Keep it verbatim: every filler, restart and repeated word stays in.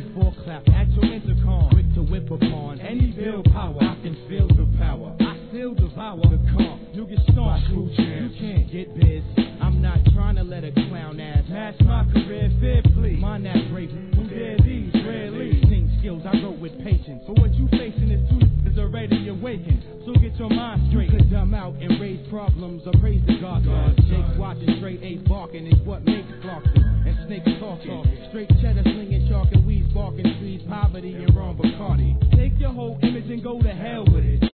four clap at your intercom. Quick to whip upon any bill power. I can feel the power. I still devour the calm. You get stomped, you can't get biz. I'm not trying to let a clown ass match my career fair, please. Mind that brave, who dare these rarely sing skills I wrote with patience. But what you facing is too is already awakened. So get your mind straight. You could dumb out and raise problems or praise the God. Jake's watching straight eight barking is what makes Clarkson and snakes talking. Straight cheddar slinging chalk and weeds barking trees, poverty and wrong Bacardi. Take your whole image and go to hell with it.